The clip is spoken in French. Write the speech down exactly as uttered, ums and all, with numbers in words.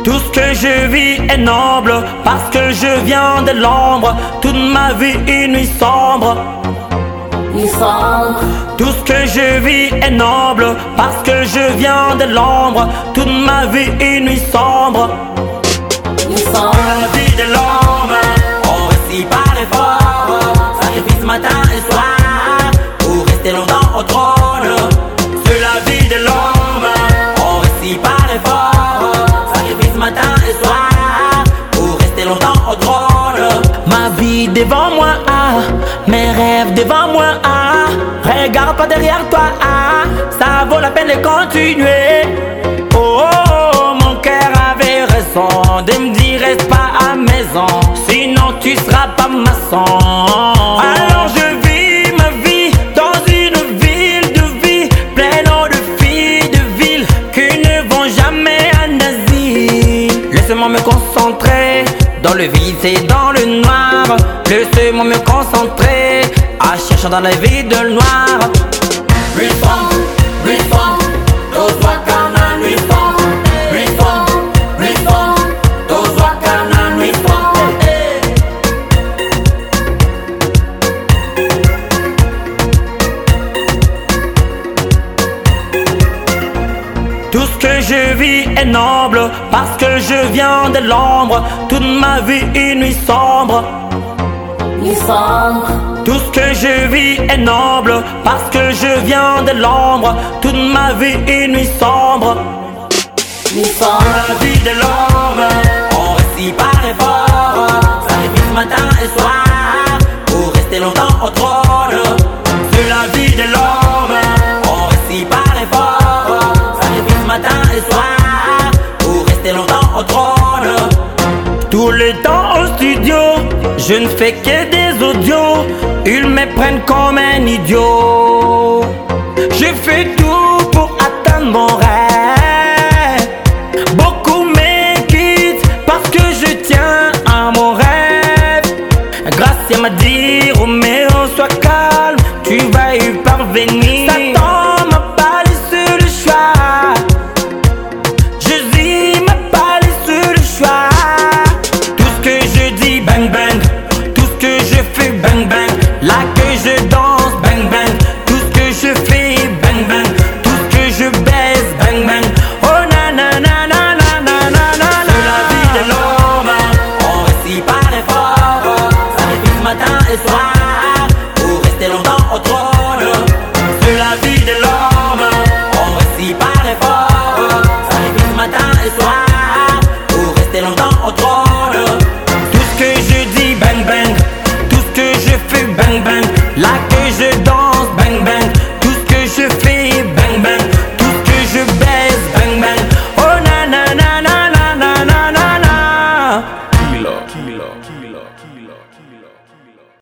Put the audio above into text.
Tout ce que je vis est noble, parce que je viens de l'ombre. Toute ma vie une nuit sombre. Tout ce que je vis est noble, parce que je viens de l'ombre. Toute ma vie une nuit sombre. La vie de l'homme, on réussit par l'effort. Sacrifice matin et soir, pour rester longtemps au trône. C'est la vie de l'homme, on réussit par l'effort. Sacrifice matin et soir, pour rester longtemps au trône. Ma vie devant moi, ah, mes rêves devant moi, ah. Regarde pas derrière toi, ah, ça vaut la peine de continuer. Oh, oh, oh, mon cœur avait raison de me dire reste pas à maison, sinon tu seras pas maçon. Alors je vis ma vie dans une ville de vie pleine de filles de ville qui ne vont jamais en asile. Laissez-moi me concentrer dans le vide et dans le noir. Laissez-moi me concentrer à chercher dans la vie de noir. Reform, reform, those what can and reform. Reform, reform, those what can and reform. Tout ce que je vis est noble, parce que je viens de l'ombre. Toute ma vie une nuit sombre. Tout ce que je vis est noble, parce que je viens de l'ombre. Toute ma vie une nuit sombre. La vie de l'homme, on réussit par l'effort. Sacrifice matin et soir, pour rester longtemps au trône. C'est la vie de l'homme, on réussit par l'effort. Sacrifice matin et soir, pour rester longtemps au trône. Tout le temps au studio, je ne fais que des audios. Ils me prennent comme un idiot. Je fais tout pour atteindre mon rêve. Beaucoup me quittent parce que je tiens à mon rêve. Gracia m'a dit Roméo, sois calme, tu vas y parvenir. Satan m'a pas laissé le choix. Jésus m'a pas laissé le choix. Tout ce que je dis, bang bang. Tout ce que je fais, bang bang. Là que je danse, bang bang. Tout ce que je fais, bang bang. Tout ce que je baise, bang bang. Oh na na na na na na na na. C'est la vie de l'homme, on réussit par l'effort. Sacrifice matin et soir, pour rester longtemps au trône. C'est la vie de l'homme, on réussit par l'effort. Sacrifice matin et soir, pour rester longtemps au trône. Tout ce que je dis, bang bang. Tout ce que je fais, bang bang. Là que je danse.